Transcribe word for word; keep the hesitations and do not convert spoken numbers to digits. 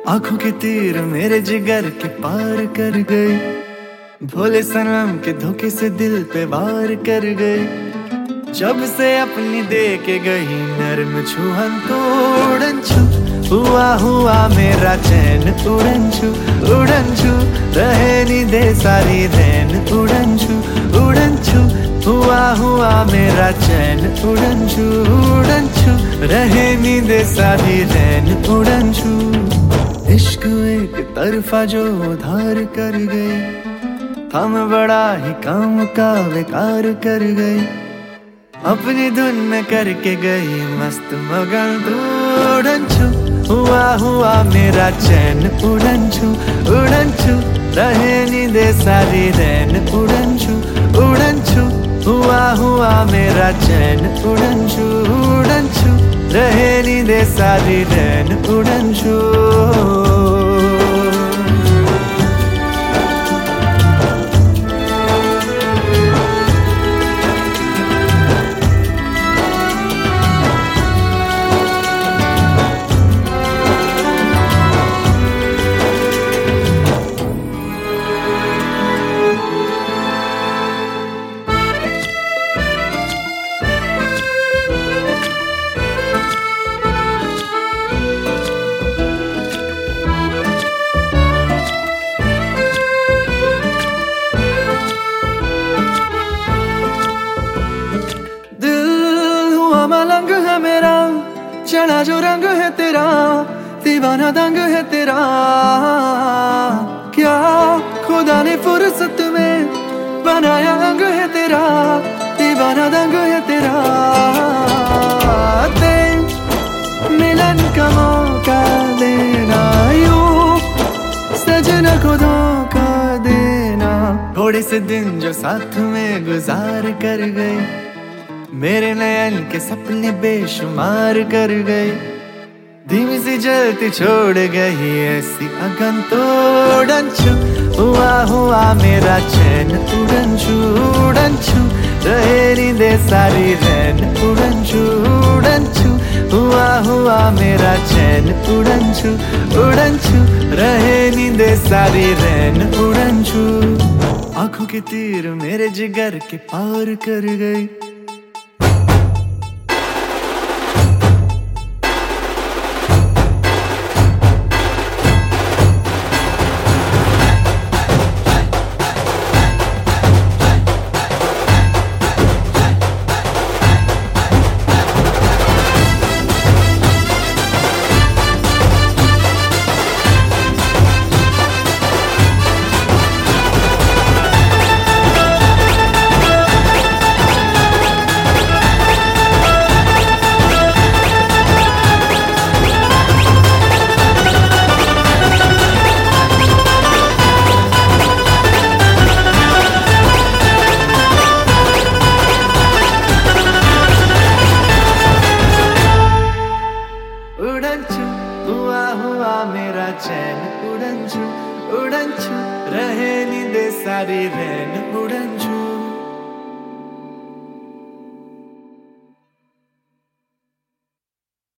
आंखों के तीर मेरे जिगर के पार कर गए, भोले सनम के धोखे से दिल पे वार कर गए। जब से अपनी दे के गई नर्म छुहन तो उड़न छू, हुआ हुआ मेरा चैन उड़न छू उड़न छू, रहे नी दे सारी रैन उड़न छू उड़न छू, हुआ हुआ मेरा चैन उड़न छू उड़न छू, रहे नी दे सारी रैन उड़न छू। इश्क एक तरफा जो उधार कर गए, हम बड़ा ही काम का बेकार कर गए। अपनी धुन में करके गई मस्त मगन तू उड़न छू, हुआ हुआ मेरा चैन उड़न छू उड़न छू, रहे नी दे सारी रैन उड़न छू उड़न छू, हुआ हुआ मेरा चैन उड़न छू उड़न छू, रहे नी दे सारी रैन उड़न छू। मलंग है मेरा चढ़ा जो रंग है तेरा, दीवाना दंग है तेरा। क्या खुदा ने फुर्सत में बनाया अंग है तेरा, दीवाना दंग है तेरा। ते मिलन का मौका देना, यूं सजना को धोखा देना। थोड़े से दिन जो साथ में गुजार कर गए, मेरे नयन के सपने बेशुमार कर गए। धीमी सी जलती छोड़ गई ऐसी अगन तो उड़न छू, हुआ हुआ मेरा चैन उड़न छू उड़न छू, रहे नी दे सारी रैन उड़न छू उड़न छू, हुआ हुआ मेरा चैन उड़न छू उड़न छू, रहे नी दे सारी रैन उड़न छू। आंखों के तीर मेरे जिगर के पार कर गई। उड़न छू, हुआ हुआ मेरा चैन उड़न छू उड़न छू, रहे नी दे सारी रैन उड़न छू।